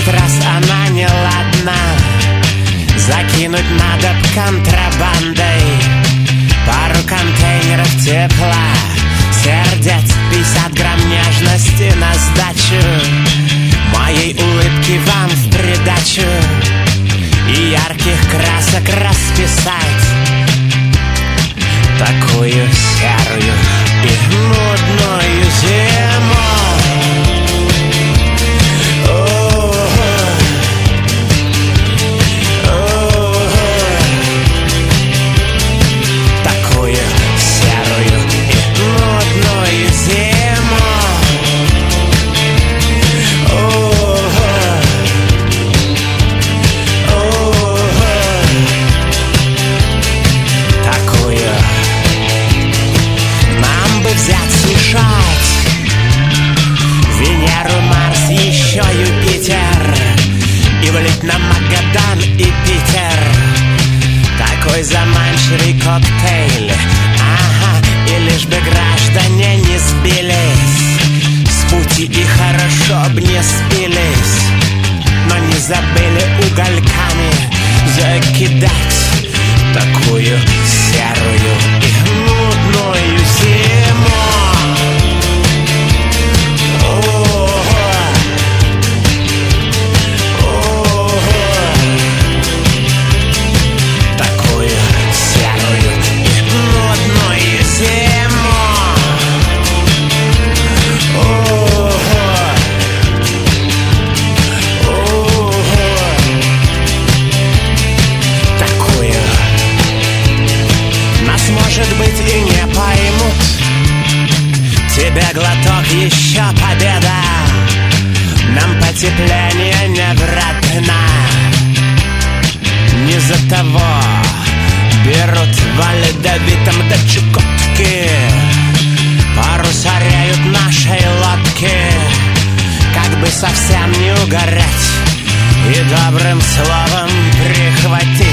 раз она неладна. Закинуть надо контрабандой пару контейнеров тепла, сердец, 50 грамм нежности на сдачу, моей улыбки вам в придачу, и ярких красок расписать такую серую и нудную зиму. Венеру, Марс, еще Юпитер, и влить на Магадан и Питер. Такой заманчивый коктейль, ага, и лишь бы граждане не сбились с пути и хорошо б не спились, но не забыли угольками закидать такую серую и нудную зиму. Тебе глоток, еще победа, нам потепление не вратно. Не за того берут в ледовитом до Чукотки, паруса реют нашей лодки, как бы совсем не угореть и добрым словом прихватить